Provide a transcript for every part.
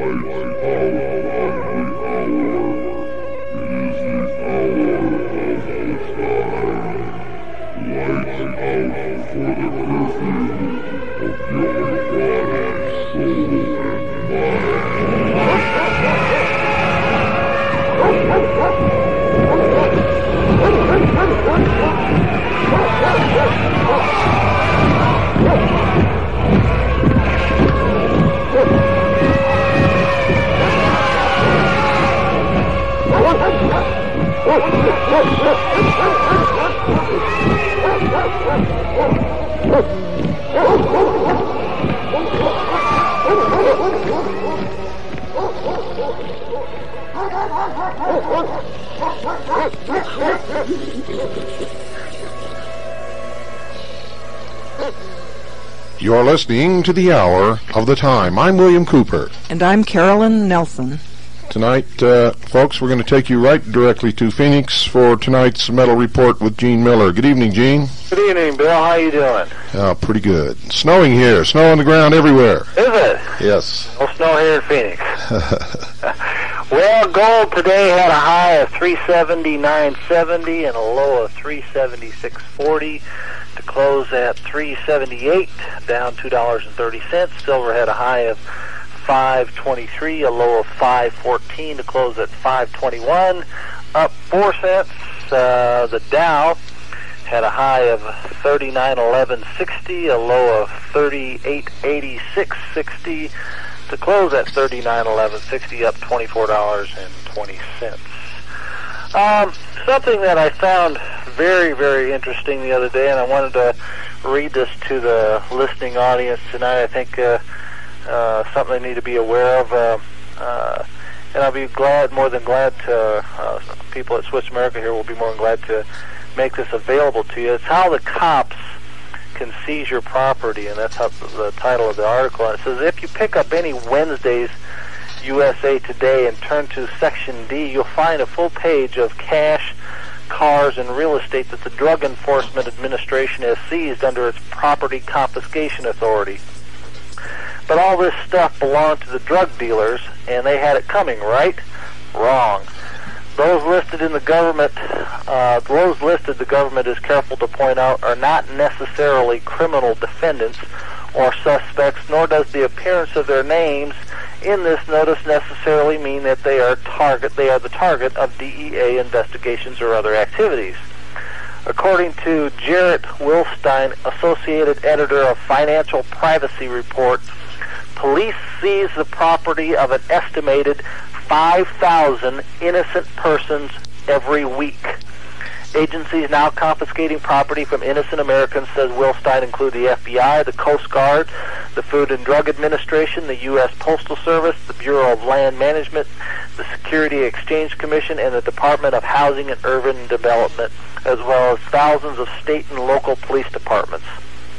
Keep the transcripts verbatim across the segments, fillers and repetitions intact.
You're listening to The Hour of the Time. I'm William Cooper. And I'm Carolyn Nelson. Tonight, uh, folks, we're going to take you right directly to Phoenix for tonight's Metal Report with Gene Miller. Good evening, Gene. Good evening, Bill. How you doing? Uh, pretty good. Snowing here. Snow on the ground everywhere. Is it? Yes. No snow here in Phoenix. Well, gold today had a high of three seventy-nine seventy and a low of three seventy-six forty. To close at three seventy-eight, down two dollars and thirty cents. Silver had a high of five twenty-three, a low of five fourteen, to close at five twenty-one, up four cents. Uh, the Dow had a high of thirty-nine eleven sixty, a low of thirty-eight eighty-six sixty, to close at thirty-nine eleven sixty, up twenty-four dollars and twenty cents. Um, something that I found very, very interesting the other day, and I wanted to read this to the listening audience tonight. I think uh, uh, something they need to be aware of, uh, uh, and I'll be glad, more than glad to, uh, people at Swiss America here will be more than glad to make this available to you. It's how the cops can seize your property, and that's how the title of the article. And it says, if you pick up any Wednesday's U S A Today and turn to Section D, you'll find a full page of cash, cars, and real estate that the Drug Enforcement Administration has seized under its Property Confiscation Authority. But all this stuff belonged to the drug dealers, and they had it coming, right? Wrong. Those listed in the government, uh, those listed, the government is careful to point out, are not necessarily criminal defendants or suspects, nor does the appearance of their names in this notice necessarily mean that they are target they are the target of D E A investigations or other activities. According to Jarrett Wilstein, Associated Editor of Financial Privacy Report, police seize the property of an estimated five thousand innocent persons every week. Agencies now confiscating property from innocent Americans, says Wilstein, include the F B I, the Coast Guard, the Food and Drug Administration, the U S Postal Service, the Bureau of Land Management, the Security Exchange Commission, and the Department of Housing and Urban Development, as well as thousands of state and local police departments.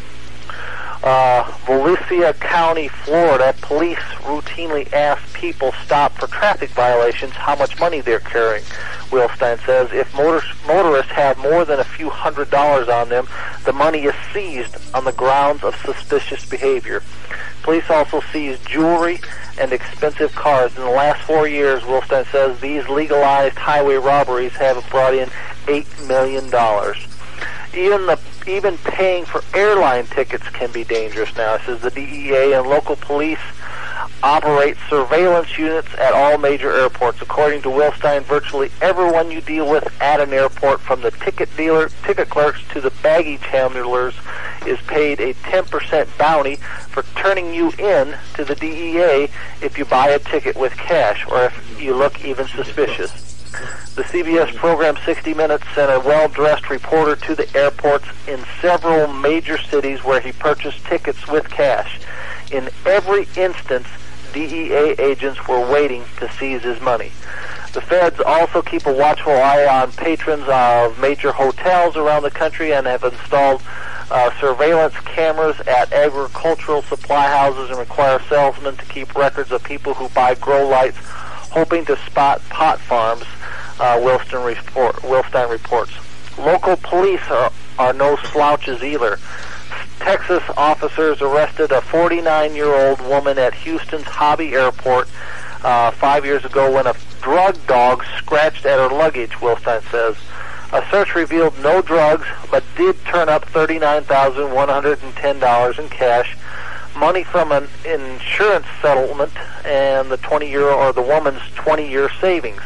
Uh, Volusia County, Florida, police routinely ask people stopped for traffic violations how much money they're carrying. Wilstein says if motor- motorists have more than a few hundred dollars on them, the money is seized on the grounds of suspicious behavior. Police also seized jewelry and expensive cars. In the last four years, Wilstein says these legalized highway robberies have brought in eight million dollars. Even the even paying for airline tickets can be dangerous now. It says the D E A and local police operate surveillance units at all major airports. According to Wilstein, virtually everyone you deal with at an airport, from the ticket dealer, ticket clerks to the baggage handlers, is paid a ten percent bounty for turning you in to the D E A if you buy a ticket with cash or if you look even suspicious. The C B S program sixty minutes sent a well-dressed reporter to the airports in several major cities where he purchased tickets with cash. In every instance, D E A agents were waiting to seize his money. The feds also keep a watchful eye on patrons of major hotels around the country and have installed uh, surveillance cameras at agricultural supply houses and require salesmen to keep records of people who buy grow lights, hoping to spot pot farms. Uh, Wilstein, report, Wilstein reports. Local police are, are no slouches either. Texas officers arrested a forty-nine-year-old woman at Houston's Hobby Airport uh, five years ago when a drug dog scratched at her luggage, Wilstein says. A search revealed no drugs, but did turn up thirty-nine thousand one hundred ten dollars in cash, money from an insurance settlement, and the twenty-year or the woman's twenty-year savings.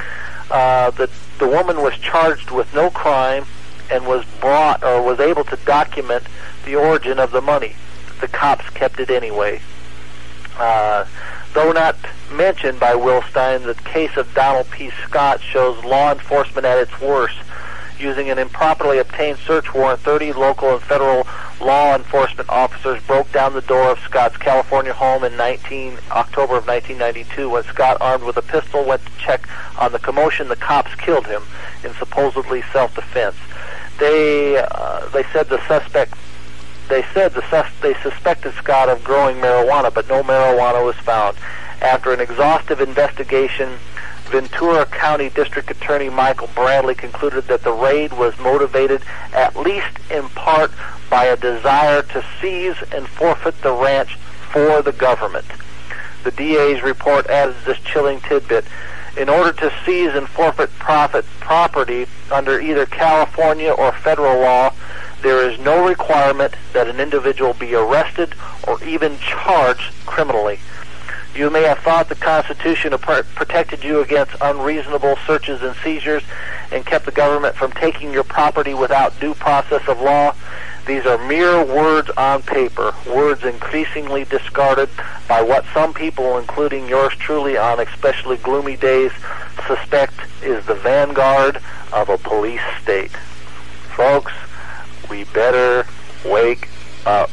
Uh, the the woman was charged with no crime and was brought or was able to document the origin of the money. The cops kept it anyway. Uh, though not mentioned by Wilstein, the case of Donald P. Scott shows law enforcement at its worst. Using an improperly obtained search warrant, thirty local and federal law enforcement officers broke down the door of Scott's California home in October of nineteen ninety-two. When Scott, armed with a pistol, went to check on the commotion, the cops killed him in supposedly self-defense. They uh, they said the suspect they said the sus- they suspected Scott of growing marijuana, but no marijuana was found. After an exhaustive investigation, Ventura County District Attorney Michael Bradley concluded that the raid was motivated at least in part by a desire to seize and forfeit the ranch for the government. The D A's report added this chilling tidbit. In order to seize and forfeit profit property under either California or federal law, there is no requirement that an individual be arrested or even charged criminally. You may have thought the Constitution protected you against unreasonable searches and seizures and kept the government from taking your property without due process of law. These are mere words on paper, words increasingly discarded by what some people, including yours truly on especially gloomy days, suspect is the vanguard of a police state. Folks, we better wake up.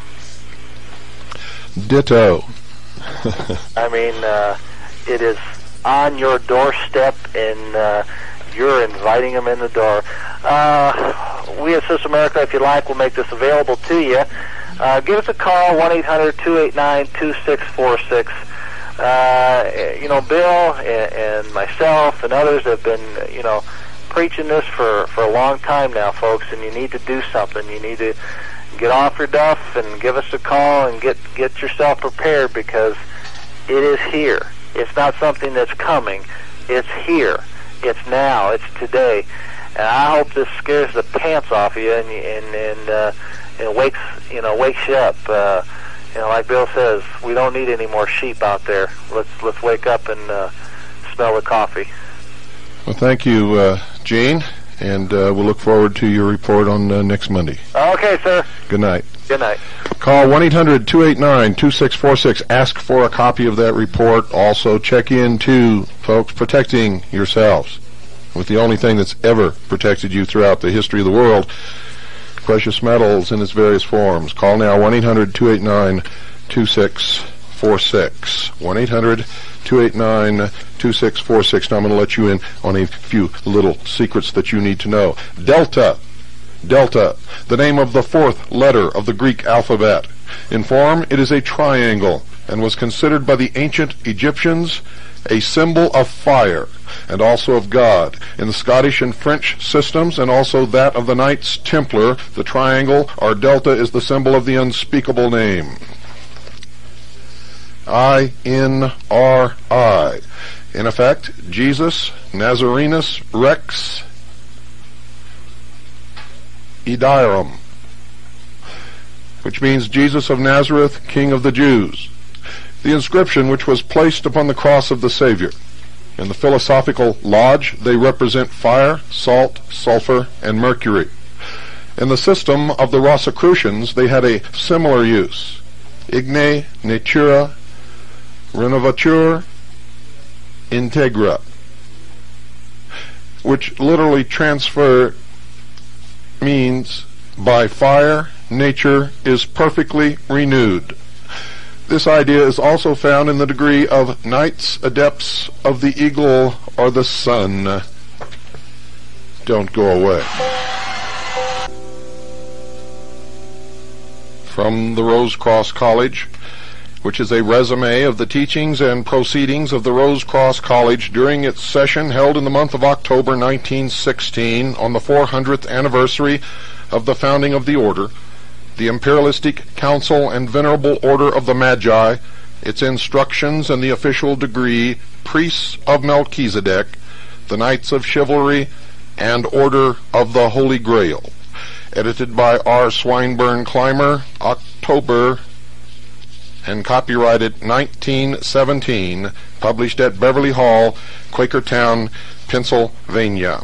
Ditto. I mean, uh, it is on your doorstep, and uh, you're inviting them in the door. Uh, we at Sis America, if you like, will make this available to you. Uh, give us a call, one eight hundred two eight nine two six four six. Uh, you know, Bill and, and myself and others have been, you know, preaching this for, for a long time now, folks, and you need to do something. You need to get off your duff and give us a call and get, get yourself prepared, because it is here. It's not something that's coming. It's here. It's now. It's today. And I hope this scares the pants off you and and and, uh, and wakes you know wakes you up. Uh, you know, like Bill says, we don't need any more sheep out there. Let's let's wake up and uh, smell the coffee. Well, thank you, uh, Gene. And uh, we'll look forward to your report on uh, next Monday. Okay, sir. Good night. Good night. Call one eight hundred two eight nine two six four six. Ask for a copy of that report. Also, check in, too, folks, protecting yourselves with the only thing that's ever protected you throughout the history of the world, precious metals in its various forms. Call now, one eight hundred two eight nine two six four six. one eight hundred two eight nine two six four six. Now I'm going to let you in on a few little secrets that you need to know. Delta. Delta, the name of the fourth letter of the Greek alphabet. In form, it is a triangle and was considered by the ancient Egyptians a symbol of fire and also of God. In the Scottish and French systems, and also that of the Knights Templar, the triangle or delta is the symbol of the unspeakable name. I N R I. In effect, Jesus Nazarenus Rex Idarum, which means Jesus of Nazareth, King of the Jews. The inscription which was placed upon the cross of the Savior. In the Philosophical Lodge, they represent fire, salt, sulfur, and mercury. In the system of the Rosicrucians, they had a similar use. Igne natura renovatur integra, which literally transfer means by fire, nature is perfectly renewed. This idea is also found in the degree of Knights Adepts of the Eagle or the Sun. Don't go away. From the Rose Cross College, which is a resume of the teachings and proceedings of the Rose Cross College during its session held in the month of October nineteen sixteen on the four hundredth anniversary of the founding of the order, the Imperialistic Council and Venerable Order of the Magi, its instructions and the official degree, Priests of Melchizedek, the Knights of Chivalry, and Order of the Holy Grail. Edited by R. Swinburne Clymer, October, and copyrighted nineteen seventeen, published at Beverly Hall, Quakertown, Pennsylvania.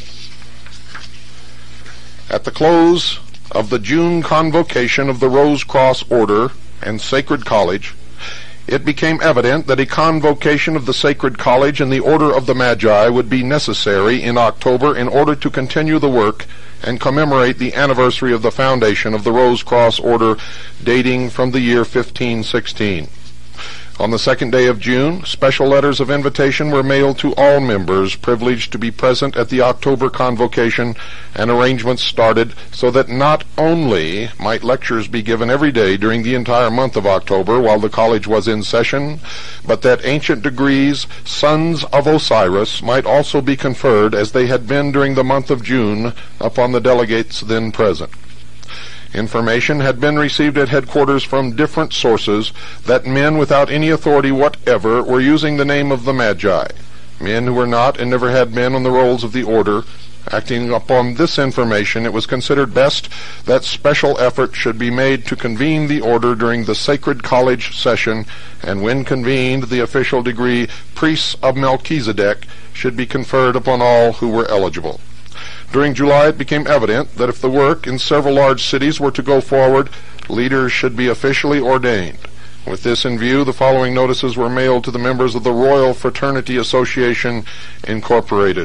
At the close of the June convocation of the Rose Cross Order and Sacred College, it became evident that a convocation of the Sacred College and the Order of the Magi would be necessary in October in order to continue the work and commemorate the anniversary of the foundation of the Rose Cross Order, dating from the year fifteen sixteen. On the second day of June, special letters of invitation were mailed to all members privileged to be present at the October convocation, and arrangements started so that not only might lectures be given every day during the entire month of October while the college was in session, but that ancient degrees, Sons of Osiris, might also be conferred as they had been during the month of June upon the delegates then present. Information had been received at headquarters from different sources that men without any authority whatever were using the name of the Magi. Men who were not and never had been on the rolls of the order. Acting upon this information, it was considered best that special effort should be made to convene the order during the Sacred College session, and when convened, the official degree Priests of Melchizedek should be conferred upon all who were eligible. During July, it became evident that if the work in several large cities were to go forward, leaders should be officially ordained. With this in view, the following notices were mailed to the members of the Royal Fraternity Association, Incorporated.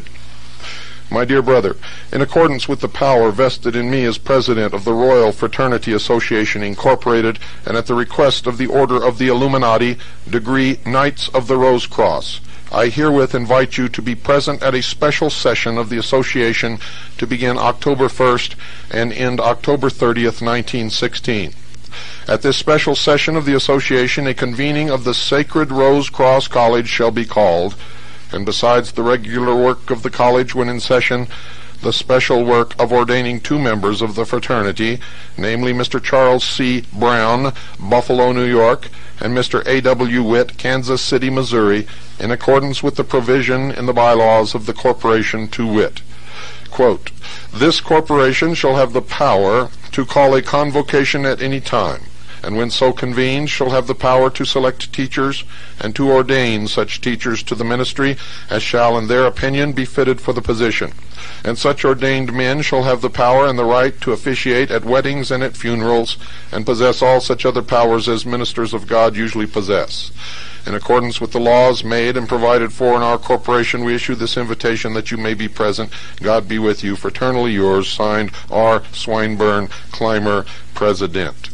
My dear brother, in accordance with the power vested in me as President of the Royal Fraternity Association, Incorporated, and at the request of the Order of the Illuminati, degree Knights of the Rose Cross, I herewith invite you to be present at a special session of the association to begin October first and end October thirtieth, nineteen sixteen. At this special session of the association, a convening of the Sacred Rose Cross College shall be called, and besides the regular work of the college when in session, the special work of ordaining two members of the fraternity, namely Mister Charles C. Brown, Buffalo, New York, and Mister A W Witt, Kansas City, Missouri, in accordance with the provision in the bylaws of the corporation to wit. Quote, this corporation shall have the power to call a convocation at any time, and when so convened shall have the power to select teachers and to ordain such teachers to the ministry as shall in their opinion be fitted for the position. And such ordained men shall have the power and the right to officiate at weddings and at funerals, and possess all such other powers as ministers of God usually possess. In accordance with the laws made and provided for in our corporation, we issue this invitation that you may be present. God be with you. Fraternally yours, signed R. Swinburne Clymer, President.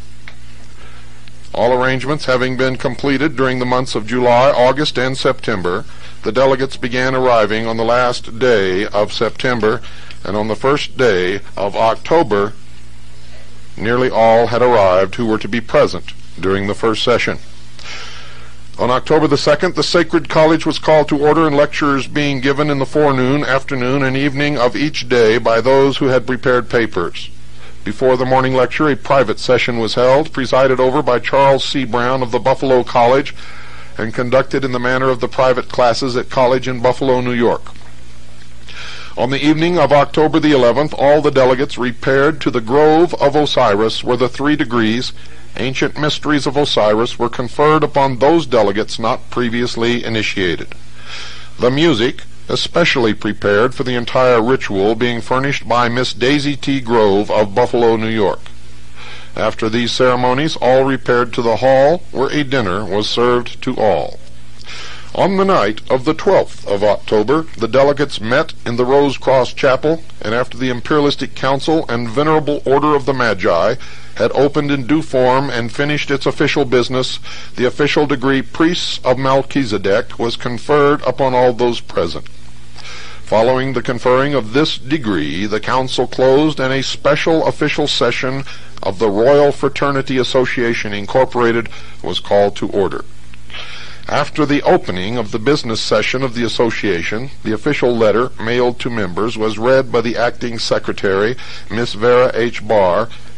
All arrangements having been completed during the months of July, August, and September, the delegates began arriving on the last day of September, and on the first day of October, nearly all had arrived who were to be present during the first session. On October the second, the Sacred College was called to order, and lectures being given in the forenoon, afternoon, and evening of each day by those who had prepared papers. Before the morning lecture, a private session was held, presided over by Charles C. Brown of the Buffalo College, and conducted in the manner of the private classes at college in Buffalo, New York. On the evening of October the eleventh, all the delegates repaired to the Grove of Osiris, where the three degrees, ancient mysteries of Osiris, were conferred upon those delegates not previously initiated. The music, especially prepared for the entire ritual, being furnished by Miss Daisy T. Grove of Buffalo, New York. After these ceremonies, all repaired to the hall, where a dinner was served to all. On the night of the twelfth of October, the delegates met in the Rose Cross Chapel, and after the Imperialistic Council and Venerable Order of the Magi had opened in due form and finished its official business, the official degree Priests of Melchizedek was conferred upon all those present. Following the conferring of this degree, the council closed, and a special official session of the Royal Fraternity Association, Incorporated, was called to order. After the opening of the business session of the association, the official letter mailed to members was read by the acting secretary, Miss Vera H. Barr,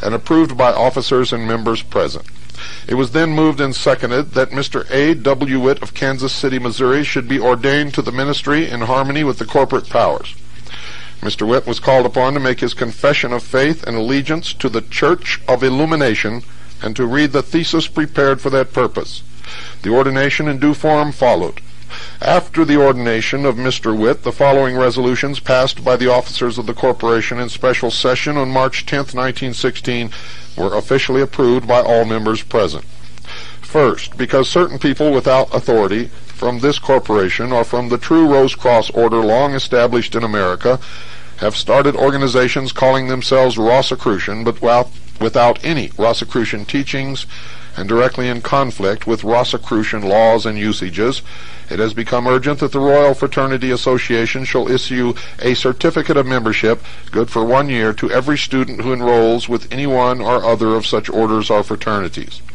and approved by officers and members present. It was then moved and seconded that Mister A. W. Witt of Kansas City, Missouri, should be ordained to the ministry in harmony with the corporate powers. Mister Witt was called upon to make his confession of faith and allegiance to the Church of Illumination and to read the thesis prepared for that purpose. The ordination in due form followed. After the ordination of Mister Witt, the following resolutions passed by the officers of the corporation in special session on March tenth, nineteen sixteen, were officially approved by all members present. First, because certain people without authority from this corporation or from the true Rose Cross order long established in America have started organizations calling themselves Rosicrucian, but without any Rosicrucian teachings and directly in conflict with Rosicrucian laws and usages, it has become urgent that the Royal Fraternity Association shall issue a certificate of membership good for one year to every student who enrolls with any one or other of such orders or fraternities.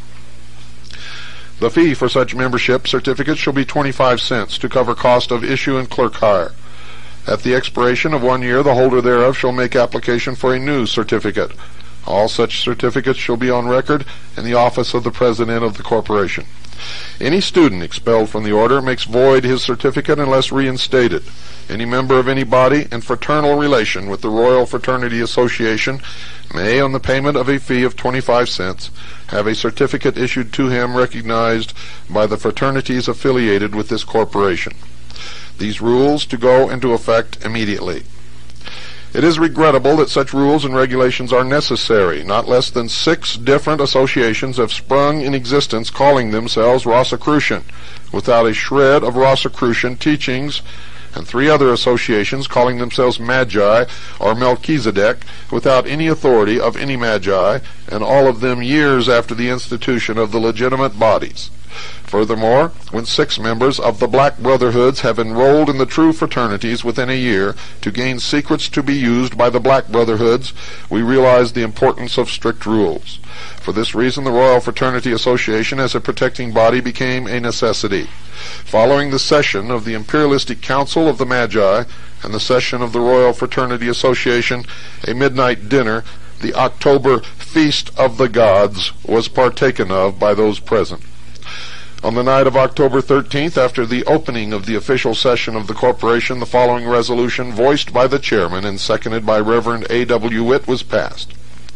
The fee for such membership certificate shall be twenty-five cents to cover cost of issue and clerk hire. At the expiration of one year, the holder thereof shall make application for a new certificate. All such certificates shall be on record in the office of the President of the corporation. Any student expelled from the order makes void his certificate unless reinstated. Any member of any body in fraternal relation with the Royal Fraternity Association may, on the payment of a fee of twenty-five cents, have a certificate issued to him recognized by the fraternities affiliated with this corporation. These rules to go into effect immediately. It is regrettable that such rules and regulations are necessary. Not less than six different associations have sprung in existence calling themselves Rosicrucian, without a shred of Rosicrucian teachings, and three other associations calling themselves Magi or Melchizedek, without any authority of any Magi, and all of them years after the institution of the legitimate bodies. Furthermore, when six members of the Black Brotherhoods have enrolled in the true fraternities within a year to gain secrets to be used by the Black Brotherhoods, we realize the importance of strict rules. For this reason, the Royal Fraternity Association as a protecting body became a necessity. Following the session of the Imperialistic Council of the Magi and the session of the Royal Fraternity Association, a midnight dinner, the October Feast of the Gods, was partaken of by those present. On the night of October thirteenth, after the opening of the official session of the corporation, the following resolution, voiced by the chairman and seconded by Reverend A W Witt, was passed.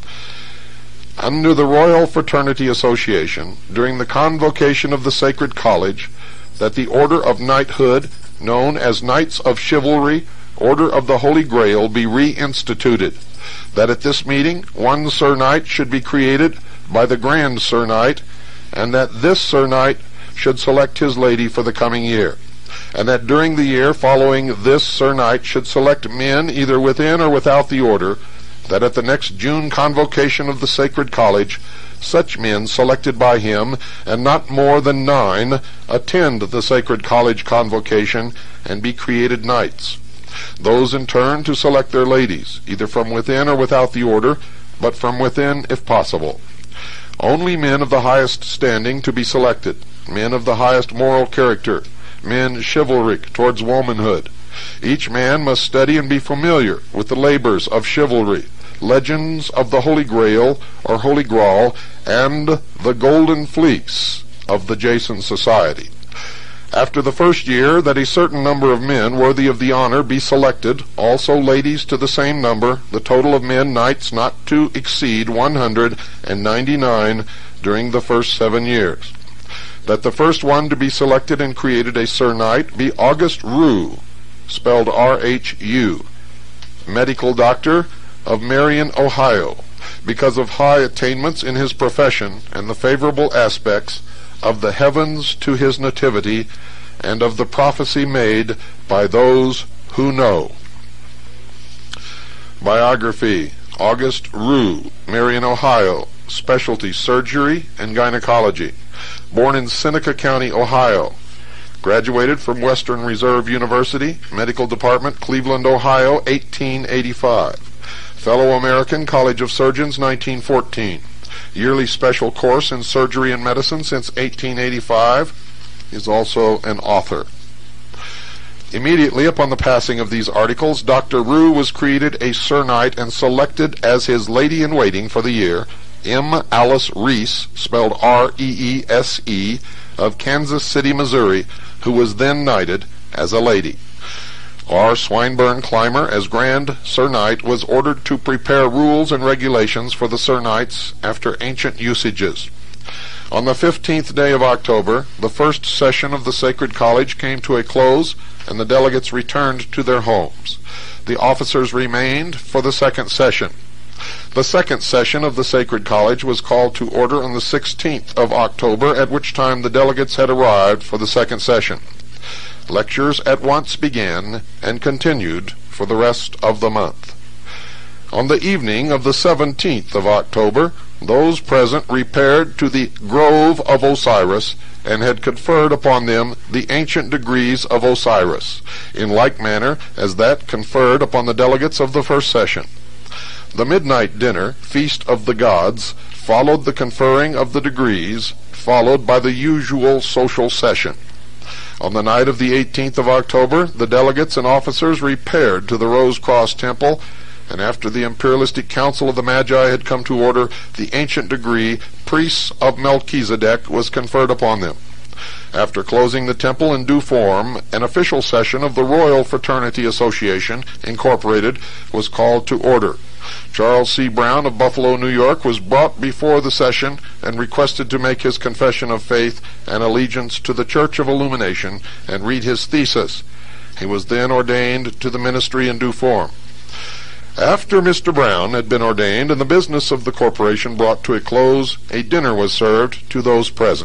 Under the Royal Fraternity Association, during the convocation of the Sacred College, that the Order of Knighthood, known as Knights of Chivalry, Order of the Holy Grail, be reinstituted. That at this meeting, one Sir Knight should be created by the Grand Sir Knight, and that this Sir Knight should select his lady for the coming year, and that during the year following this Sir Knight should select men either within or without the order, that at the next June convocation of the Sacred College, such men selected by him, and not more than nine, attend the Sacred College convocation and be created knights. Those in turn to select their ladies, either from within or without the order, but from within if possible. Only men of the highest standing to be selected, men of the highest moral character, men chivalric towards womanhood. Each man must study and be familiar with the labors of chivalry, legends of the Holy Grail or Holy Grail, and the Golden Fleece of the Jason Society. After the first year, that a certain number of men worthy of the honor be selected, also ladies to the same number, the total of men knights not to exceed one hundred ninety-nine during the first seven years. That the first one to be selected and created a Sir Knight be August Rue, spelled R H U, medical doctor of Marion, Ohio, because of high attainments in his profession and the favorable aspects of the heavens to his nativity, and of the prophecy made by those who know. Biography: August Rue, Marion, Ohio, specialty surgery and gynecology. Born in Seneca County, Ohio. Graduated from Western Reserve University, Medical Department, Cleveland, Ohio, eighteen eighty-five. Fellow American College of Surgeons, nineteen fourteen. Yearly special course in surgery and medicine since eighteen eighty-five. Is also an author. Immediately upon the passing of these articles, Doctor Rue was created a Sir Knight and selected as his lady-in-waiting for the year, M. Alice Reese, spelled R E E S E, of Kansas City, Missouri, who was then knighted as a lady. R. Swinburne Clymer, as Grand Sir Knight, was ordered to prepare rules and regulations for the Sir Knights after ancient usages. On the fifteenth day of October, the first session of the Sacred College came to a close, and the delegates returned to their homes. The officers remained for the second session. The second session of the Sacred College was called to order on the sixteenth of October, at which time the delegates had arrived for the second session. Lectures at once began and continued for the rest of the month. On the evening of the seventeenth of October, those present repaired to the Grove of Osiris, and had conferred upon them the ancient degrees of Osiris, in like manner as that conferred upon the delegates of the first session. The midnight dinner, Feast of the Gods, followed the conferring of the degrees, followed by the usual social session. On the night of the eighteenth of October, the delegates and officers repaired to the Rose Cross Temple, and after the imperialistic council of the Magi had come to order, the ancient degree, Priests of Melchizedek, was conferred upon them. After closing the temple in due form, an official session of the Royal Fraternity Association, Incorporated, was called to order. Charles C. Brown of Buffalo, New York, was brought before the session and requested to make his confession of faith and allegiance to the Church of Illumination and read his thesis. He was then ordained to the ministry in due form. After Mister Brown had been ordained and the business of the corporation brought to a close, a dinner was served to those present.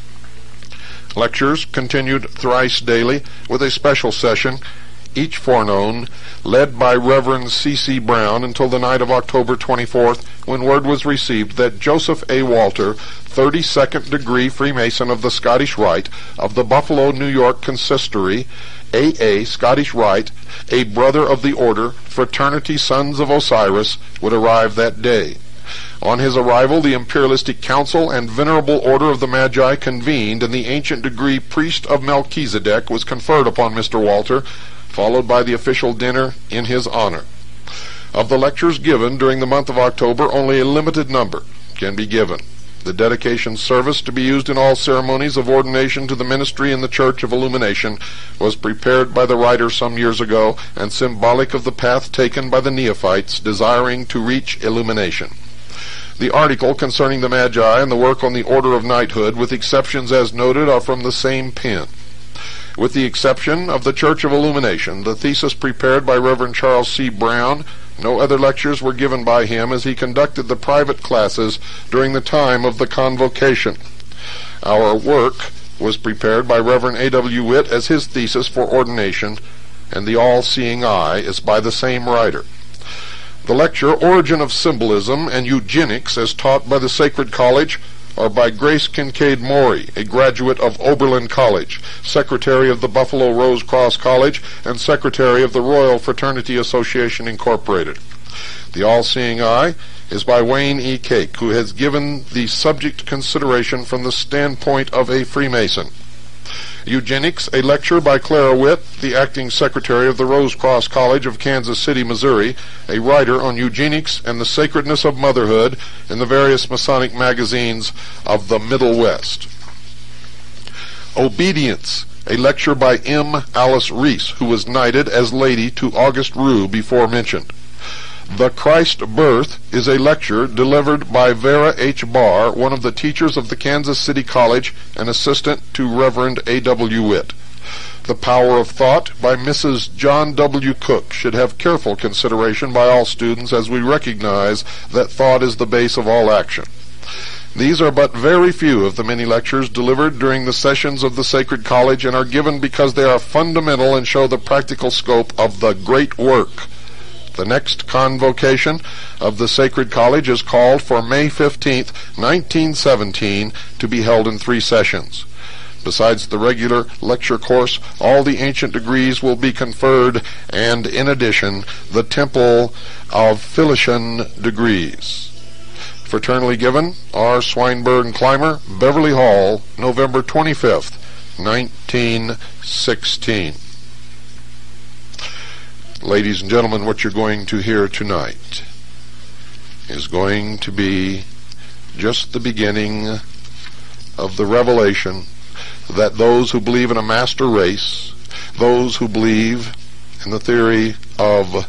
Lectures continued thrice daily, with a special session each forenoon, led by Reverend C C Brown, until the night of October twenty-fourth, when word was received that Joseph A. Walter, thirty-second degree Freemason of the Scottish Rite, of the Buffalo, New York Consistory, A A Scottish Rite, a brother of the order, Fraternity Sons of Osiris, would arrive that day. On his arrival, the imperialistic council and venerable order of the Magi convened, and the ancient degree Priest of Melchizedek was conferred upon Mister Walter, followed by the official dinner in his honor. Of the lectures given during the month of October, only a limited number can be given. The dedication service, to be used in all ceremonies of ordination to the ministry in the Church of Illumination, was prepared by the writer some years ago, and symbolic of the path taken by the neophytes desiring to reach illumination. The article concerning the Magi and the work on the order of knighthood, with exceptions as noted, are from the same pen. With the exception of the Church of Illumination, the thesis prepared by Reverend Charles C. Brown, no other lectures were given by him, as he conducted the private classes during the time of the convocation. Our work was prepared by Reverend A W Witt as his thesis for ordination, and the all-seeing eye is by the same writer. The lecture, Origin of Symbolism and Eugenics, as taught by the Sacred College, are by Grace Kincaid Maury, a graduate of Oberlin College, Secretary of the Buffalo Rose Cross College, and Secretary of the Royal Fraternity Association, Incorporated. The All-Seeing Eye is by Wayne E. Cake, who has given the subject consideration from the standpoint of a Freemason. Eugenics, a lecture by Clara Witt, the acting secretary of the Rose Cross College of Kansas City, Missouri, a writer on eugenics and the sacredness of motherhood in the various Masonic magazines of the Middle West. Obedience, a lecture by M. Alice Reese, who was knighted as lady to August Rue before mentioned. The Christ Birth is a lecture delivered by Vera H. Barr, one of the teachers of the Kansas City College and assistant to Reverend A W Witt. The Power of Thought by Missus John W. Cook should have careful consideration by all students, as we recognize that thought is the base of all action. These are but very few of the many lectures delivered during the sessions of the Sacred College, and are given because they are fundamental and show the practical scope of the great work. The next convocation of the Sacred College is called for May fifteenth, nineteen seventeen, to be held in three sessions. Besides the regular lecture course, all the ancient degrees will be conferred, and in addition, the Temple of Philician degrees. Fraternally given, R. Swinburne Clymer, Beverly Hall, November twenty-fifth, nineteen sixteen. Ladies and gentlemen, what you're going to hear tonight is going to be just the beginning of the revelation that those who believe in a master race, those who believe in the theory of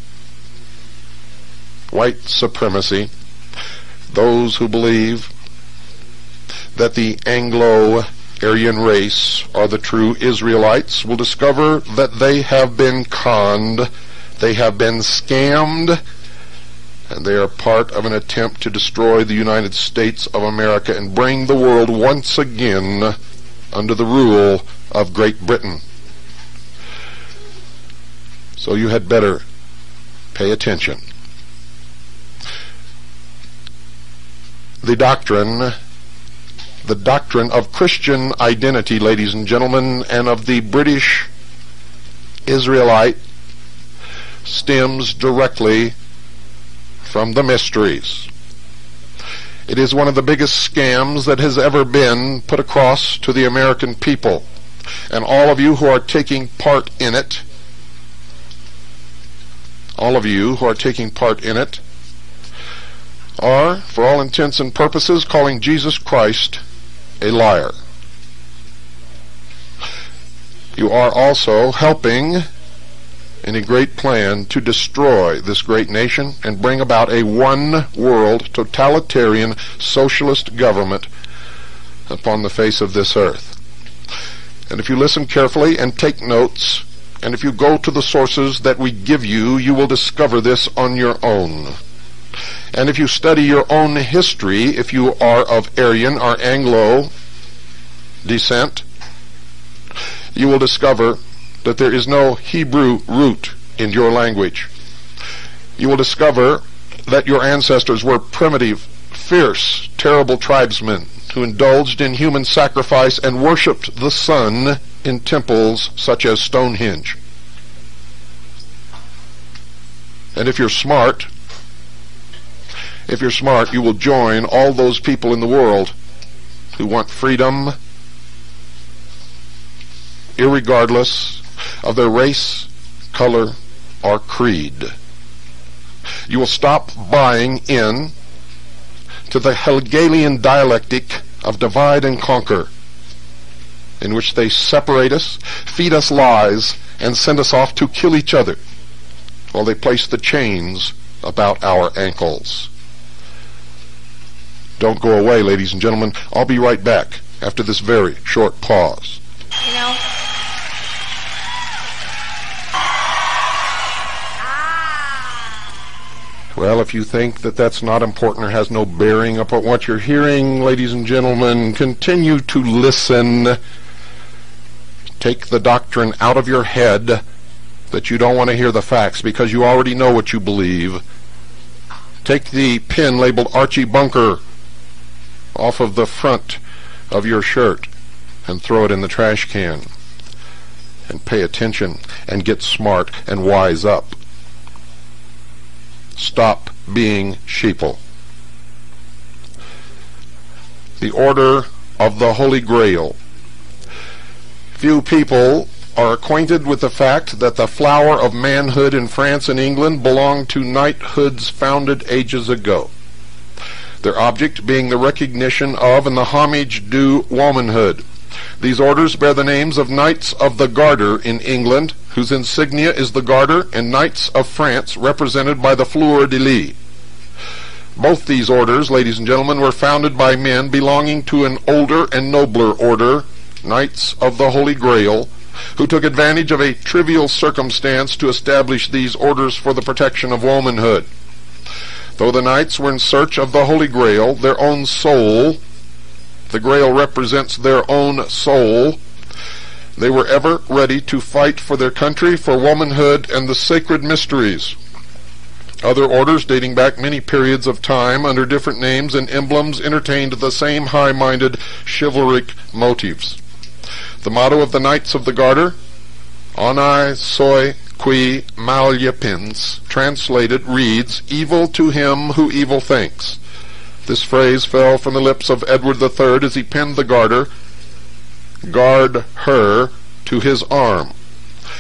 white supremacy, those who believe that the Anglo-Aryan race are the true Israelites will discover that they have been conned, they have been scammed, and they are part of an attempt to destroy the United States of America and bring the world once again under the rule of Great Britain. So you had better pay attention. The doctrine, the doctrine of Christian identity, ladies and gentlemen, and of the British Israelite stems directly from the mysteries. It is one of the biggest scams that has ever been put across to the American people. And all of you who are taking part in it, all of you who are taking part in it, are, for all intents and purposes, calling Jesus Christ a liar. You are also helping in a great plan to destroy this great nation and bring about a one-world, totalitarian, socialist government upon the face of this earth. And if you listen carefully and take notes, and if you go to the sources that we give you, you will discover this on your own. And if you study your own history, if you are of Aryan or Anglo descent, you will discover that there is no Hebrew root in your language. You will discover that your ancestors were primitive, fierce, terrible tribesmen who indulged in human sacrifice and worshipped the sun in temples such as Stonehenge. And if you're smart, if you're smart, you will join all those people in the world who want freedom, irregardless of their race, color, or creed. You will stop buying in to the Hegelian dialectic of divide and conquer, in which they separate us, feed us lies, and send us off to kill each other, while they place the chains about our ankles. Don't go away, ladies and gentlemen. I'll be right back after this very short pause. You know, Well, if you think that that's not important or has no bearing upon what you're hearing, ladies and gentlemen, continue to listen. Take the doctrine out of your head that you don't want to hear the facts because you already know what you believe. Take the pin labeled Archie Bunker off of the front of your shirt and throw it in the trash can. And pay attention and get smart and wise up. Stop being sheeple. The Order of the Holy Grail. Few people are acquainted with the fact that the flower of manhood in France and England belonged to knighthoods founded ages ago, their object being the recognition of and the homage due womanhood. These orders bear the names of Knights of the Garter in England, whose insignia is the Garter, and Knights of France, represented by the Fleur de Lis. Both these orders, ladies and gentlemen, were founded by men belonging to an older and nobler order, Knights of the Holy Grail, who took advantage of a trivial circumstance to establish these orders for the protection of womanhood. Though the knights were in search of the Holy Grail, their own soul, the Grail represents their own soul, they were ever ready to fight for their country, for womanhood, and the sacred mysteries. Other orders, dating back many periods of time, under different names and emblems, entertained the same high-minded, chivalric motives. The motto of the Knights of the Garter, Honi soit qui mal y pense, translated, reads, evil to him who evil thinks. This phrase fell from the lips of Edward the Third as he penned the Garter, guard her, to his arm.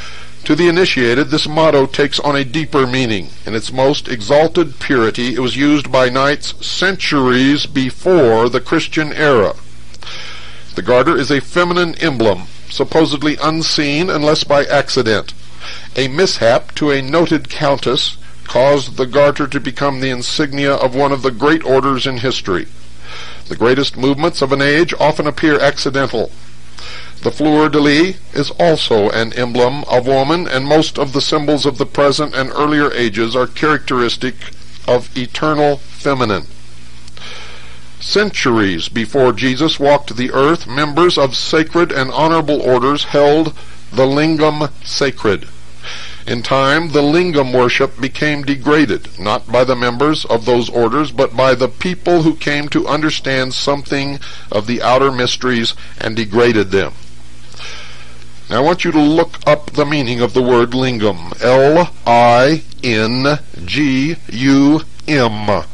To the initiated, this motto takes on a deeper meaning. In its most exalted purity, it was used by knights centuries before the Christian era. The garter is a feminine emblem, supposedly unseen unless by accident. A mishap to a noted countess caused the garter to become the insignia of one of the great orders in history. The greatest movements of an age often appear accidental. The fleur-de-lis is also an emblem of woman, and most of the symbols of the present and earlier ages are characteristic of eternal feminine. Centuries before Jesus walked the earth, members of sacred and honorable orders held the lingam sacred. In time, the lingam worship became degraded, not by the members of those orders, but by the people who came to understand something of the outer mysteries and degraded them. Now I want you to look up the meaning of the word lingam. L I N G U M.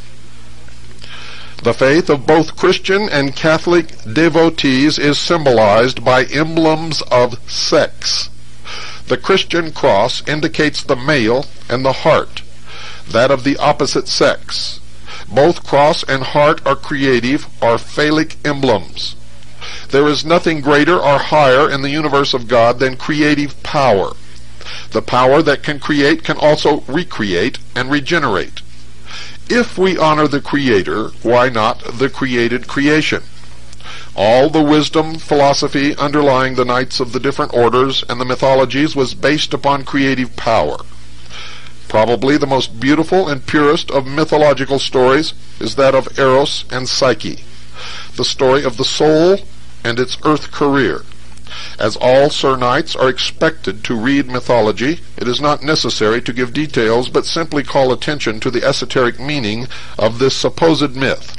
The faith of both Christian and Catholic devotees is symbolized by emblems of sex. The Christian cross indicates the male and the heart, that of the opposite sex. Both cross and heart are creative or phallic emblems. There is nothing greater or higher in the universe of God than creative power. The power that can create can also recreate and regenerate. If we honor the Creator, why not the created creation? All the wisdom, philosophy underlying the knights of the different orders and the mythologies was based upon creative power. Probably the most beautiful and purest of mythological stories is that of Eros and Psyche, the story of the soul and its earth career. As all Sir Knights are expected to read mythology, it is not necessary to give details, but simply call attention to the esoteric meaning of this supposed myth.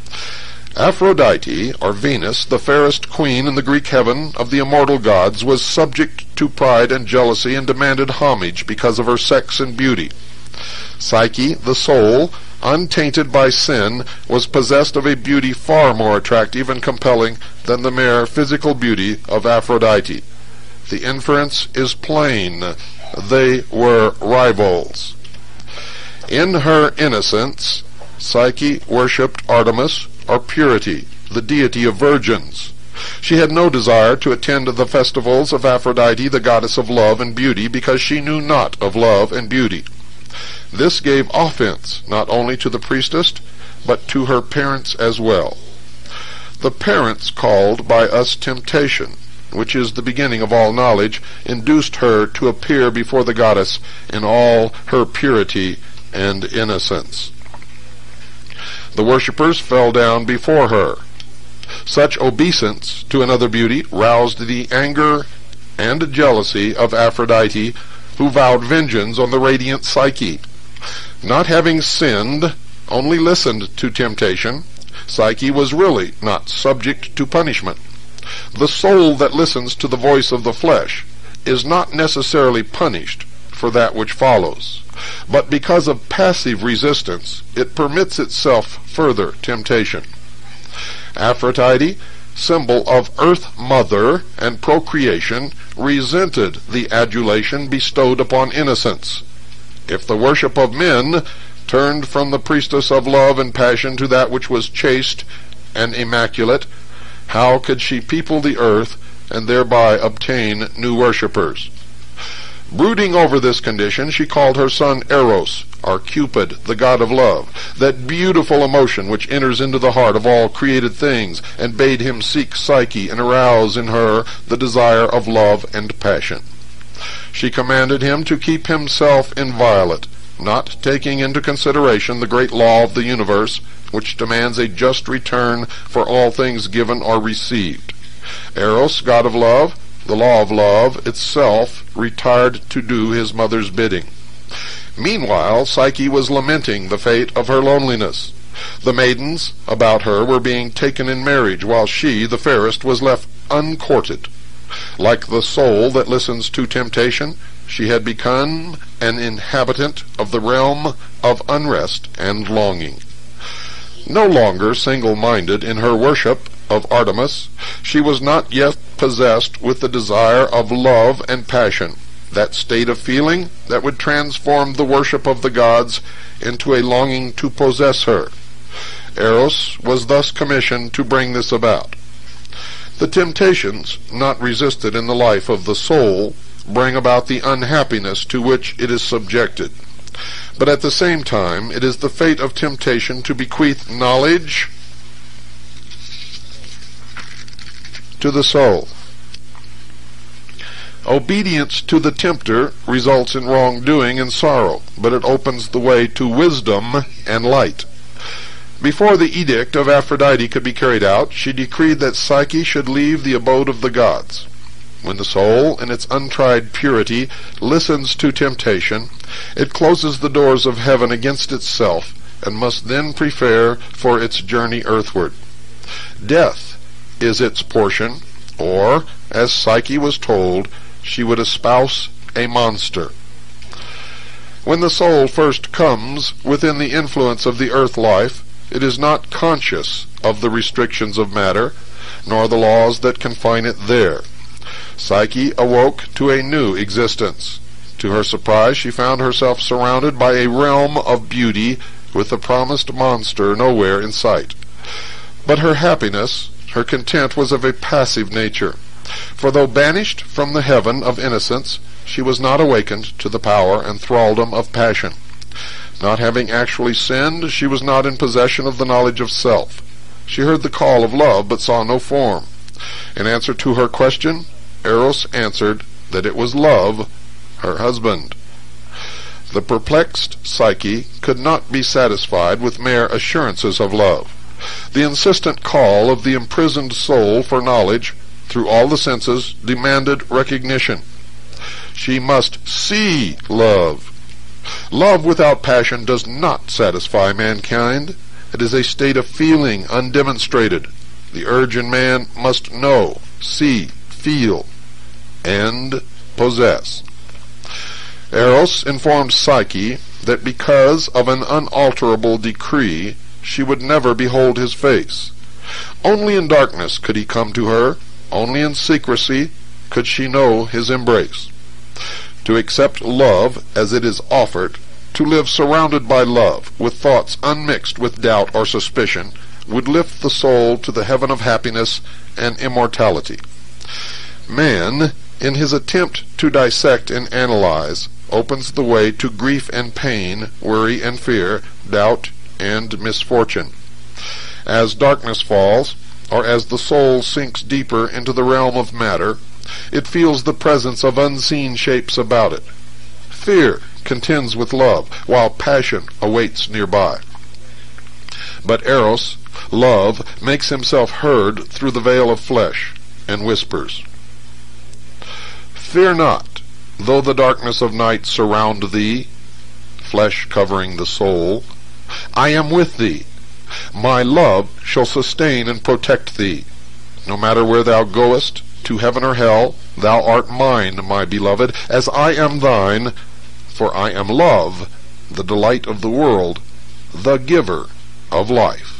Aphrodite, or Venus, the fairest queen in the Greek heaven of the immortal gods, was subject to pride and jealousy and demanded homage because of her sex and beauty. Psyche, the soul, untainted by sin, was possessed of a beauty far more attractive and compelling than the mere physical beauty of Aphrodite. The inference is plain. They were rivals. In her innocence, Psyche worshipped Artemis, or purity, the deity of virgins. She had no desire to attend the festivals of Aphrodite, the goddess of love and beauty, because she knew not of love and beauty. This gave offense not only to the priestess, but to her parents as well. The parents called by us temptation, which is the beginning of all knowledge, induced her to appear before the goddess in all her purity and innocence. The worshippers fell down before her. Such obeisance to another beauty roused the anger and jealousy of Aphrodite, who vowed vengeance on the radiant Psyche. Not having sinned, only listened to temptation, Psyche was really not subject to punishment. The soul that listens to the voice of the flesh is not necessarily punished for that which follows, but because of passive resistance, it permits itself further temptation. Aphrodite, symbol of Earth Mother and procreation, resented the adulation bestowed upon innocence. If the worship of men turned from the priestess of love and passion to that which was chaste and immaculate, how could she people the earth and thereby obtain new worshippers? Brooding over this condition, she called her son Eros, or Cupid, the god of love, that beautiful emotion which enters into the heart of all created things, and bade him seek Psyche and arouse in her the desire of love and passion. She commanded him to keep himself inviolate, not taking into consideration the great law of the universe, which demands a just return for all things given or received. Eros, god of love, the law of love itself, retired to do his mother's bidding. Meanwhile, Psyche was lamenting the fate of her loneliness. The maidens about her were being taken in marriage, while she, the fairest, was left uncourted. Like the soul that listens to temptation, she had become an inhabitant of the realm of unrest and longing. No longer single-minded in her worship of Artemis, she was not yet possessed with the desire of love and passion. that state of feeling that would transform the worship of the gods into a longing to possess her. Eros was thus commissioned to bring this about. The temptations not resisted in the life of the soul bring about the unhappiness to which it is subjected. But at the same time, it is the fate of temptation to bequeath knowledge to the soul. Obedience to the tempter results in wrongdoing and sorrow, but it opens the way to wisdom and light. Before the edict of Aphrodite could be carried out, she decreed that Psyche should leave the abode of the gods. When the soul, in its untried purity, listens to temptation, it closes the doors of heaven against itself, and must then prepare for its journey earthward. Death is its portion, or, as Psyche was told, she would espouse a monster. When the soul first comes within the influence of the earth life, it is not conscious of the restrictions of matter, nor the laws that confine it there. Psyche awoke to a new existence. To her surprise, she found herself surrounded by a realm of beauty with the promised monster nowhere in sight. But her happiness, her content, was of a passive nature. For though banished from the heaven of innocence, she was not awakened to the power and thraldom of passion. Not having actually sinned, she was not in possession of the knowledge of self. She heard the call of love, but saw no form. In answer to her question, Eros answered that it was love, her husband. The perplexed Psyche could not be satisfied with mere assurances of love. The insistent call of the imprisoned soul for knowledge through all the senses demanded recognition. She must see love. Love without passion does not satisfy mankind. It is a state of feeling undemonstrated. The urge in man must know, see, feel, and possess. Eros informed Psyche that because of an unalterable decree, she would never behold his face. Only in darkness could he come to her. Only in secrecy could she know his embrace. To accept love as it is offered, to live surrounded by love, with thoughts unmixed with doubt or suspicion, would lift the soul to the heaven of happiness and immortality. Man, in his attempt to dissect and analyze, opens the way to grief and pain, worry and fear, doubt and misfortune. As darkness falls, or as the soul sinks deeper into the realm of matter, it feels the presence of unseen shapes about it. Fear contends with love, while passion awaits nearby. But Eros, love, makes himself heard through the veil of flesh, and whispers, "Fear not, though the darkness of night surround thee," flesh covering the soul, "I am with thee. My love shall sustain and protect thee. No matter where thou goest, to heaven or hell, thou art mine, my beloved, as I am thine, for I am love, the delight of the world, the giver of life."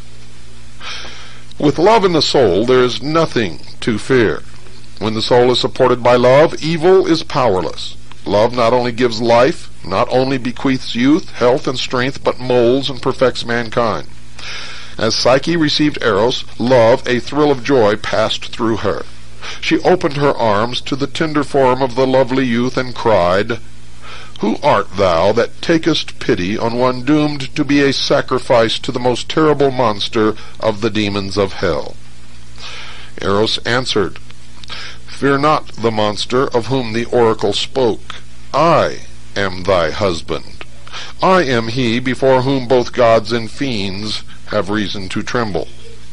With love in the soul, there is nothing to fear. When the soul is supported by love, evil is powerless. Love not only gives life, not only bequeaths youth, health, and strength, but molds and perfects mankind. As Psyche received Eros, love, a thrill of joy, passed through her. She opened her arms to the tender form of the lovely youth and cried, "Who art thou that takest pity on one doomed to be a sacrifice to the most terrible monster of the demons of hell?" Eros answered, "Fear not the monster of whom the oracle spoke. I am thy husband. I am he before whom both gods and fiends have reason to tremble."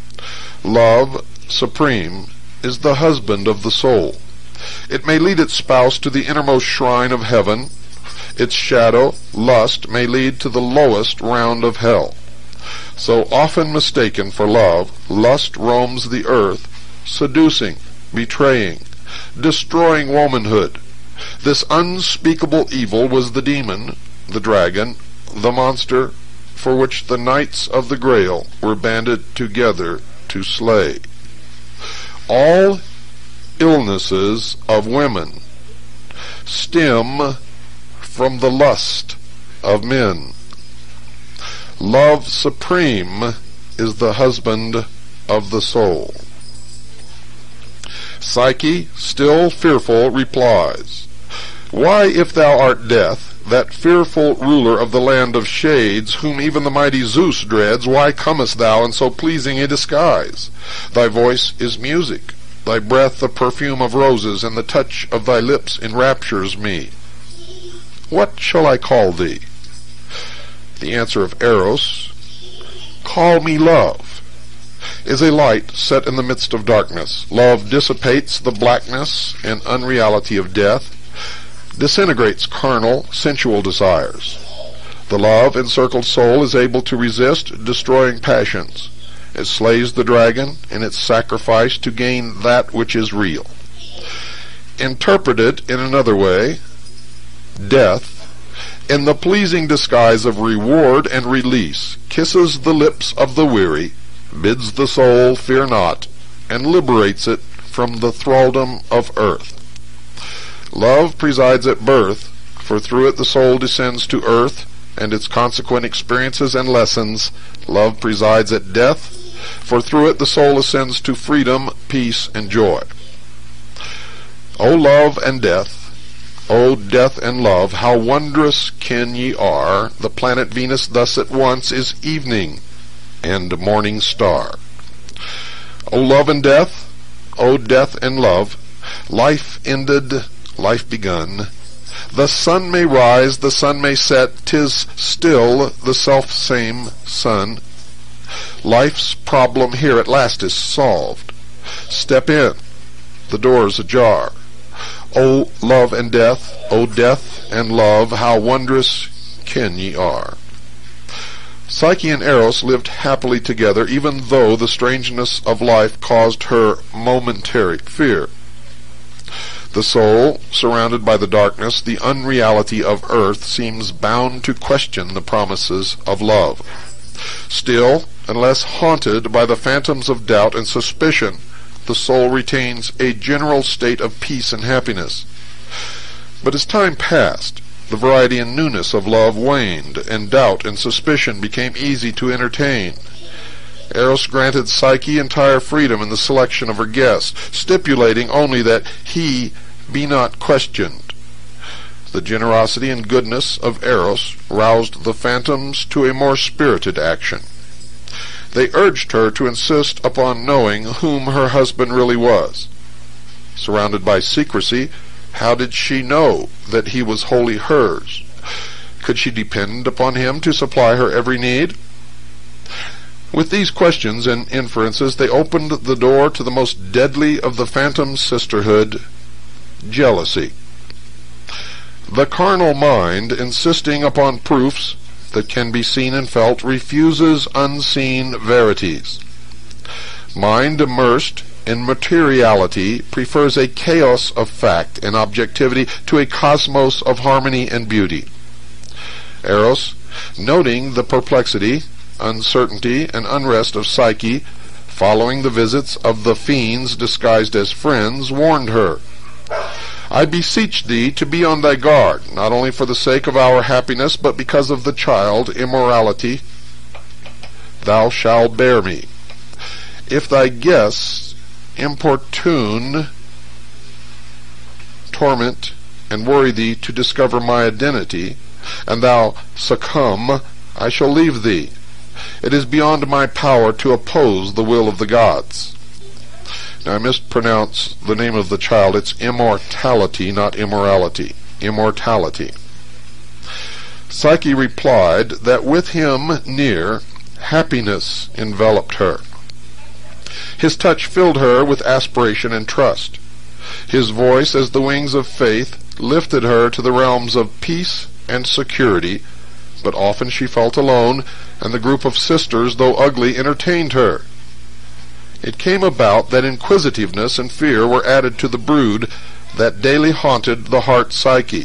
Love supreme is the husband of the soul. It may lead its spouse to the innermost shrine of heaven. Its shadow, lust, may lead to the lowest round of hell. So often mistaken for love, lust roams the earth, seducing, betraying, destroying womanhood. This unspeakable evil was the demon, the dragon, the monster, for which the knights of the Grail were banded together to slay. All illnesses of women stem from the lust of men. Love supreme is the husband of the soul. Psyche, still fearful, replies, Why, if thou art death, that fearful ruler of the land of shades, whom even the mighty Zeus dreads, why comest thou in so pleasing a disguise? Thy voice is music, thy breath the perfume of roses, and the touch of thy lips enraptures me. What shall I call thee? The answer of Eros, Call me love, is a light set in the midst of darkness. Love dissipates the blackness and unreality of death, disintegrates carnal, sensual desires. The love-encircled soul is able to resist destroying passions. It slays the dragon in its sacrifice to gain that which is real. Interpreted in another way, death, in the pleasing disguise of reward and release, kisses the lips of the weary, bids the soul fear not, and liberates it from the thraldom of earth. Love presides at birth, for through it the soul descends to earth, and its consequent experiences and lessons. Love presides at death, for through it the soul ascends to freedom, peace, and joy. O love and death, O death and love, how wondrous kin ye are! The planet Venus thus at once is evening and morning star. O love and death, O death and love, life ended, life begun. The sun may rise, the sun may set, 'tis still the self-same sun. Life's problem here at last is solved. Step in, the door's ajar. O love and death, O death and love, how wondrous kin ye are. Psyche and Eros lived happily together, even though the strangeness of life caused her momentary fear. The soul, surrounded by the darkness, the unreality of earth, seems bound to question the promises of love. Still, unless haunted by the phantoms of doubt and suspicion, the soul retains a general state of peace and happiness. But as time passed, the variety and newness of love waned, and doubt and suspicion became easy to entertain. Eros granted Psyche entire freedom in the selection of her guests, stipulating only that he be not questioned. The generosity and goodness of Eros roused the phantoms to a more spirited action. They urged her to insist upon knowing whom her husband really was. Surrounded by secrecy, how did she know that he was wholly hers? Could she depend upon him to supply her every need? With these questions and inferences, they opened the door to the most deadly of the phantom sisterhood, jealousy. The carnal mind, insisting upon proofs that can be seen and felt, refuses unseen verities. Mind immersed in materiality prefers a chaos of fact and objectivity to a cosmos of harmony and beauty. Eros, noting the perplexity, uncertainty, and unrest of Psyche, following the visits of the fiends disguised as friends, warned her, I beseech thee to be on thy guard, not only for the sake of our happiness, but because of the child, immorality, thou shalt bear me. If thy guests importune, torment, and worry thee to discover my identity, and thou succumb, I shall leave thee. It is beyond my power to oppose the will of the gods. Now, I mispronounce the name of the child. It's immortality, not immorality. Immortality. Psyche replied that with him near, happiness enveloped her. His touch filled her with aspiration and trust. His voice, as the wings of faith, lifted her to the realms of peace and security, but often she felt alone, and the group of sisters, though ugly, entertained her. It came about that inquisitiveness and fear were added to the brood that daily haunted the heart Psyche.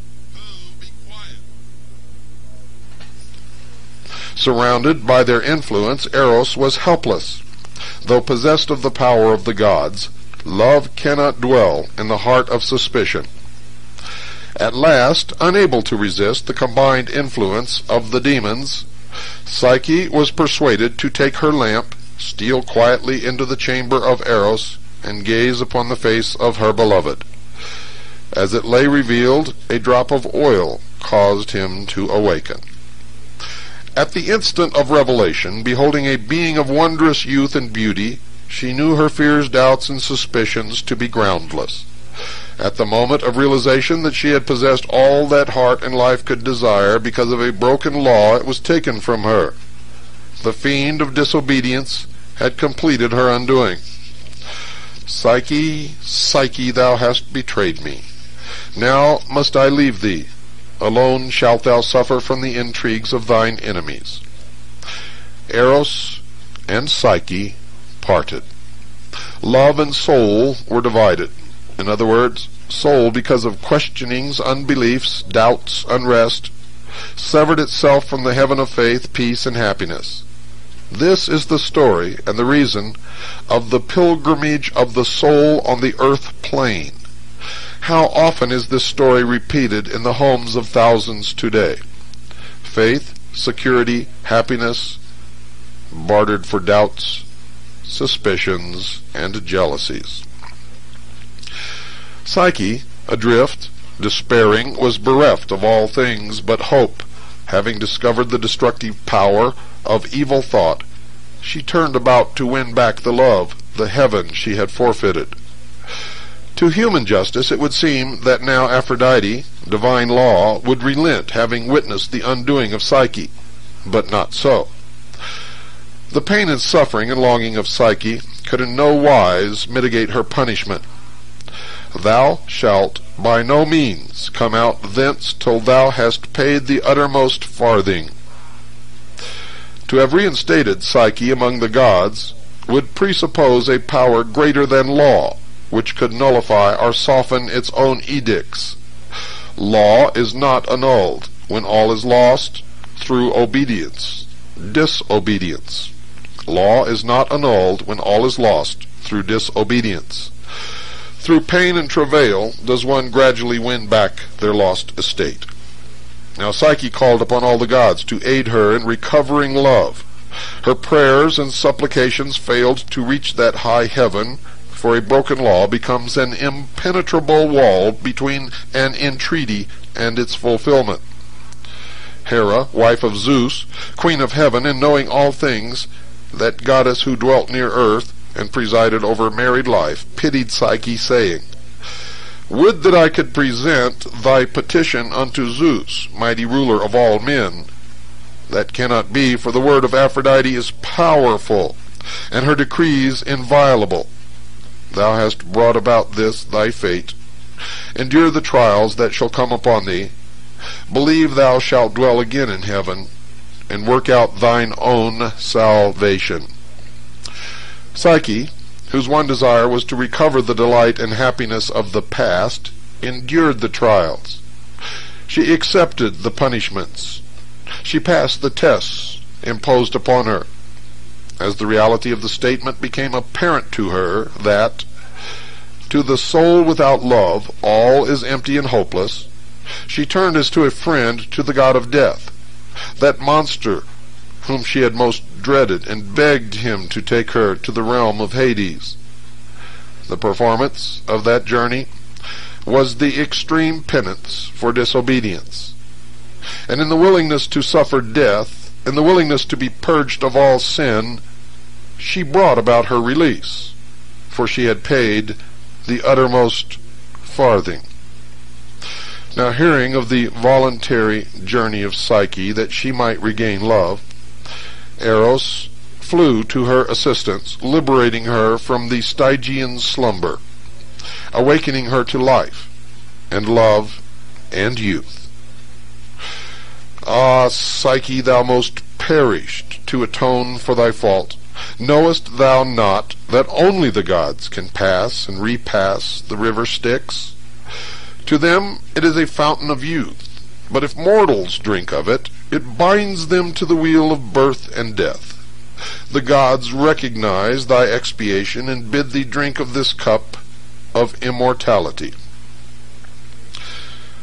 Surrounded by their influence, Eros was helpless. Though possessed of the power of the gods, love cannot dwell in the heart of suspicion. At last, unable to resist the combined influence of the demons, Psyche was persuaded to take her lamp, steal quietly into the chamber of Eros, and gaze upon the face of her beloved. As it lay revealed, a drop of oil caused him to awaken. At the instant of revelation, beholding a being of wondrous youth and beauty, she knew her fears, doubts, and suspicions to be groundless. At the moment of realization that she had possessed all that heart and life could desire, because of a broken law, it was taken from her. The fiend of disobedience had completed her undoing. Psyche, Psyche, thou hast betrayed me. Now must I leave thee. Alone shalt thou suffer from the intrigues of thine enemies. Eros and Psyche parted. Love and soul were divided. In other words, soul, because of questionings, unbeliefs, doubts, unrest, severed itself from the heaven of faith, peace, and happiness. This is the story and the reason of the pilgrimage of the soul on the earth plane. How often is this story repeated in the homes of thousands today? Faith, security, happiness, bartered for doubts, suspicions, and jealousies. Psyche, adrift, despairing, was bereft of all things but hope. Having discovered the destructive power of evil thought, she turned about to win back the love, the heaven she had forfeited. To human justice it would seem that now Aphrodite, divine law, would relent, having witnessed the undoing of Psyche. But not so. The pain and suffering and longing of Psyche could in no wise mitigate her punishment. Thou shalt by no means come out thence till thou hast paid the uttermost farthing. To have reinstated Psyche among the gods would presuppose a power greater than law, which could nullify or soften its own edicts. Law is not annulled when all is lost through obedience, disobedience. Law is not annulled when all is lost through disobedience. Through pain and travail does one gradually win back their lost estate. Now Psyche called upon all the gods to aid her in recovering love. Her prayers and supplications failed to reach that high heaven, for a broken law becomes an impenetrable wall between an entreaty and its fulfillment. Hera, wife of Zeus, queen of heaven, and knowing all things, that goddess who dwelt near earth and presided over married life, pitied Psyche, saying, Would that I could present thy petition unto Zeus, mighty ruler of all men. That cannot be, for the word of Aphrodite is powerful, and her decrees inviolable. Thou hast brought about this thy fate. Endure the trials that shall come upon thee. Believe thou shalt dwell again in heaven, and work out thine own salvation. Psyche, whose one desire was to recover the delight and happiness of the past, endured the trials. She accepted the punishments. She passed the tests imposed upon her. As the reality of the statement became apparent to her that, to the soul without love, all is empty and hopeless, she turned as to a friend to the god of death, that monster whom she had most dreaded, and begged him to take her to the realm of Hades. The performance of that journey was the extreme penance for disobedience, and in the willingness to suffer death, in the willingness to be purged of all sin, she brought about her release, for she had paid the uttermost farthing. Now, hearing of the voluntary journey of Psyche that she might regain love, Eros flew to her assistance, liberating her from the Stygian slumber, awakening her to life and love and youth. Ah, Psyche, thou most perished to atone for thy fault. Knowest thou not that only the gods can pass and repass the river Styx? To them it is a fountain of youth, but if mortals drink of it, it binds them to the wheel of birth and death. The gods recognize thy expiation and bid thee drink of this cup of immortality.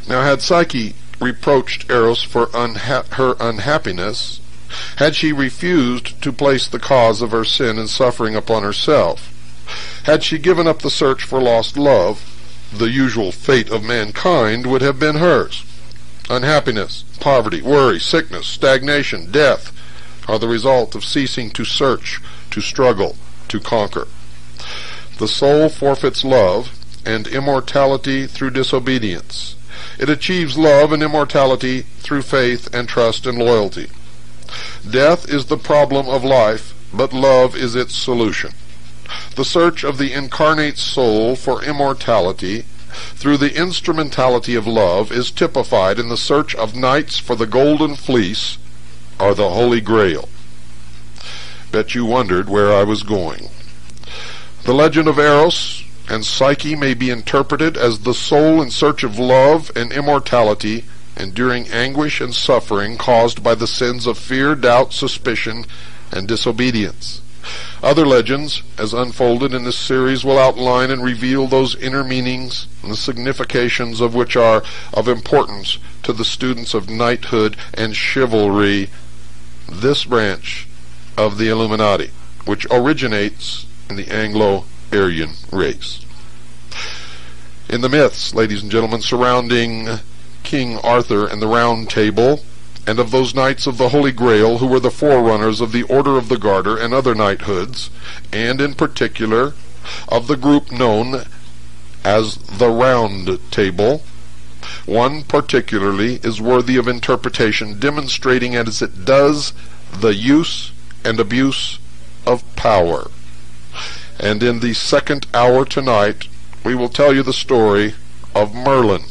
Now, had Psyche reproached Eros for unha- her unhappiness, had she refused to place the cause of her sin and suffering upon herself, had she given up the search for lost love, the usual fate of mankind would have been hers. Unhappiness, poverty, worry, sickness, stagnation, death are the result of ceasing to search, to struggle, to conquer. The soul forfeits love and immortality through disobedience. It achieves love and immortality through faith and trust and loyalty. Death is the problem of life, but love is its solution. The search of the incarnate soul for immortality through the instrumentality of love is typified in the search of knights for the golden fleece or the Holy Grail. Bet you wondered where I was going. The legend of Eros and Psyche may be interpreted as the soul in search of love and immortality, enduring anguish and suffering caused by the sins of fear, doubt, suspicion, and disobedience. Other legends, as unfolded in this series, will outline and reveal those inner meanings and the significations of which are of importance to the students of knighthood and chivalry, this branch of the Illuminati, which originates in the Anglo-Aryan race. In the myths, ladies and gentlemen, surrounding King Arthur and the Round Table, and of those knights of the Holy Grail who were the forerunners of the Order of the Garter and other knighthoods, and in particular of the group known as the Round Table, one particularly is worthy of interpretation, demonstrating as it does the use and abuse of power. And in the second hour tonight, we will tell you the story of Merlin.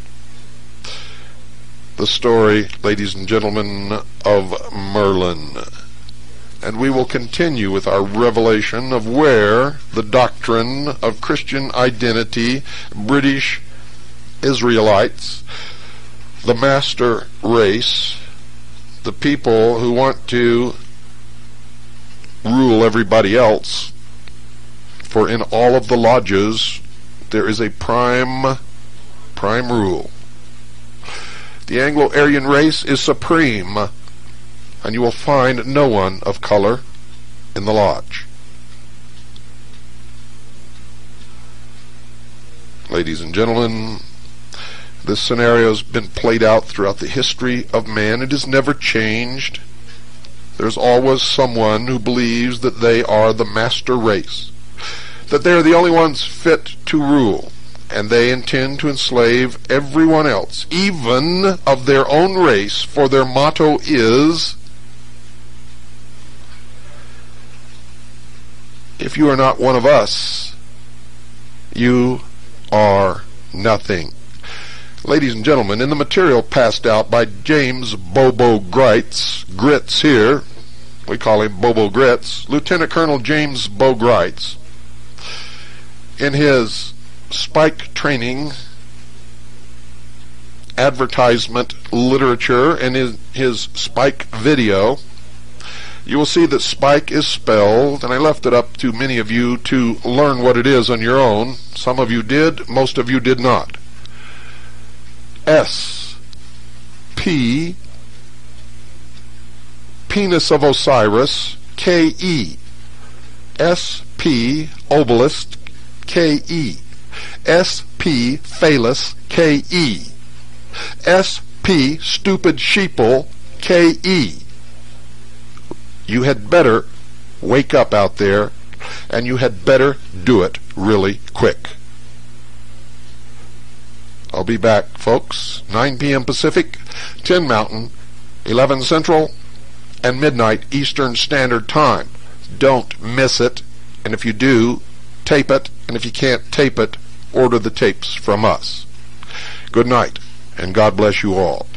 The story, ladies and gentlemen, of Merlin. And we will continue with our revelation of where the doctrine of Christian identity, British Israelites, the master race, the people who want to rule everybody else, for in all of the lodges there is a prime, prime rule. The Anglo-Aryan race is supreme, and you will find no one of color in the lodge. Ladies and gentlemen, this scenario has been played out throughout the history of man. It has never changed. There's always someone who believes that they are the master race, that they are the only ones fit to rule, and they intend to enslave everyone else, even of their own race, for their motto is, if you are not one of us, you are nothing. Ladies and gentlemen, in the material passed out by James Bobo Gritz, Gritz here, we call him Bobo Gritz, Lieutenant Colonel James Bo Gritz, in his Spike training, advertisement, literature, and his, his Spike video, you will see that Spike is spelled, and I left it up to many of you to learn what it is on your own. Some of you did, most of you did not. S, P, Penis of Osiris, K E, S, P, Obelisk, K E, S P Phallus, K E, S P Stupid Sheeple, K E. You had better wake up out there, and you had better do it really quick. I'll be back, folks, nine p m Pacific, ten Mountain, eleven Central, and midnight Eastern Standard Time. Don't miss it, and if you do, tape it, and if you can't tape it, order the tapes from us. Good night, and God bless you all.